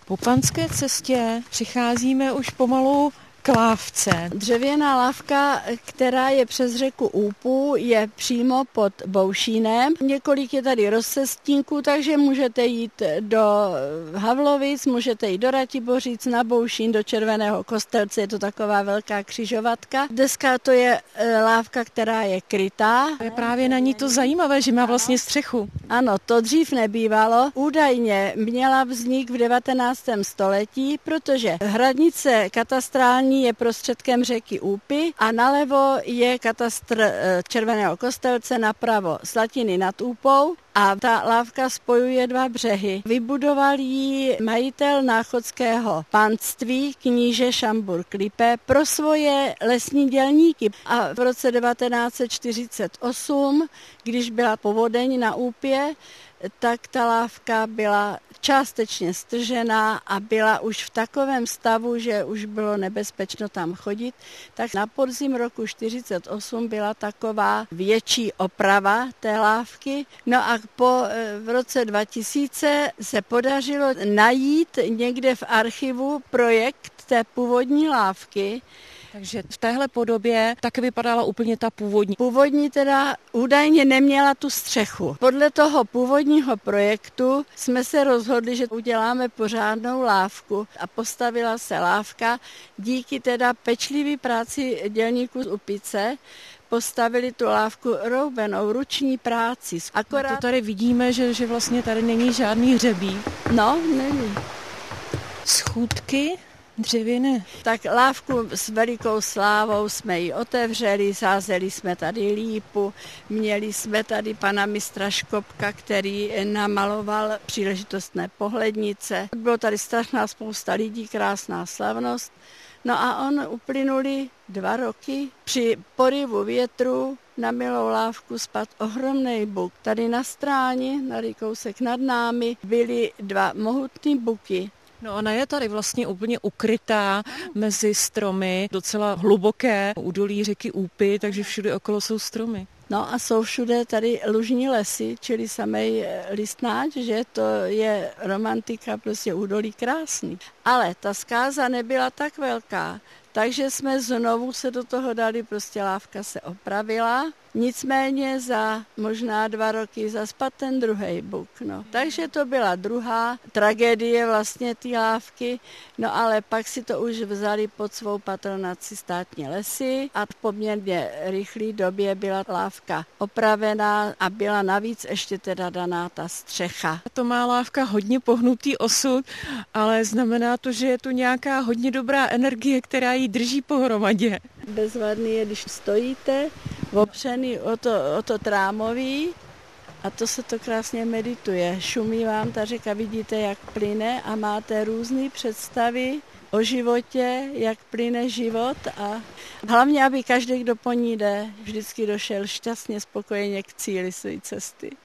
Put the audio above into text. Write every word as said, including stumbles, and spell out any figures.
Po Panské cestě přicházíme už pomalu k lávce. Dřevěná lávka, která je přes řeku Úpu, je přímo pod Boušínem. Několik je tady rozcestínků, takže můžete jít do Havlovic, můžete jít do Ratibořic, na Boušín, do Červeného Kostelce, je to taková velká křižovatka. Dneska to je lávka, která je krytá. Je právě na ní to zajímavé, že má vlastně střechu. Ano, to dřív nebývalo. Údajně měla vznik v devatenáctém století, protože hranice katastrální je prostředkem řeky Úpy a nalevo je katastr Červeného Kostelce, napravo Slatiny nad Úpou a ta lávka spojuje dva břehy. Vybudoval ji majitel náchodského panství kníže Šambur-Klipe pro svoje lesní dělníky. A v roce devatenáct set čtyřicet osm, když byla povodeň na Úpě, tak ta lávka byla částečně stržená a byla už v takovém stavu, že už bylo nebezpečno tam chodit, tak na podzim roku čtyřicet osm byla taková větší oprava té lávky. No a po v roce dva tisíce se podařilo najít někde v archivu projekt té původní lávky. Takže v téhle podobě taky vypadala úplně ta původní. Původní teda údajně neměla tu střechu. Podle toho původního projektu jsme se rozhodli, že uděláme pořádnou lávku a postavila se lávka. Díky teda pečlivé práci dělníků z Úpice postavili tu lávku roubenou ruční práci. Akorát... A to tady vidíme, že, že vlastně tady není žádný hřebík. No, není. Schůdky dřevěné. Tak lávku s velikou slávou jsme ji otevřeli, sázeli jsme tady lípu, měli jsme tady pana mistra Škopka, který namaloval příležitostné pohlednice. Bylo tady strašná spousta lidí, krásná slavnost. No a on uplynuli dva roky. Při poryvu větru na milou lávku spadl ohromný buk. Tady na stráni, na kousek nad námi, byly dva mohutný buky. No ona je tady vlastně úplně ukrytá mezi stromy, docela hluboké údolí řeky Úpy, takže všude okolo jsou stromy. No a jsou všude tady lužní lesy, čili samej listnáč, že to je romantika, prostě údolí krásný. Ale ta zkáza nebyla tak velká, takže jsme znovu se do toho dali, prostě lávka se opravila. Nicméně za možná dva roky zaspad ten druhý buk. No. Takže to byla druhá tragédie vlastně té lávky, no ale pak si to už vzali pod svou patronaci státní lesy a v poměrně rychlé době byla lávka opravená a byla navíc ještě teda daná ta střecha. To má lávka hodně pohnutý osud, ale znamená to, že je tu nějaká hodně dobrá energie, která ji drží pohromadě. Bezvadný je, když stojíte opřený o to, o to trámoví a to se to krásně medituje. Šumí vám ta řeka, vidíte, jak plyne a máte různé představy o životě, jak plyne život a hlavně, aby každý, kdo po ní jde, vždycky došel šťastně, spokojeně k cíli své cesty.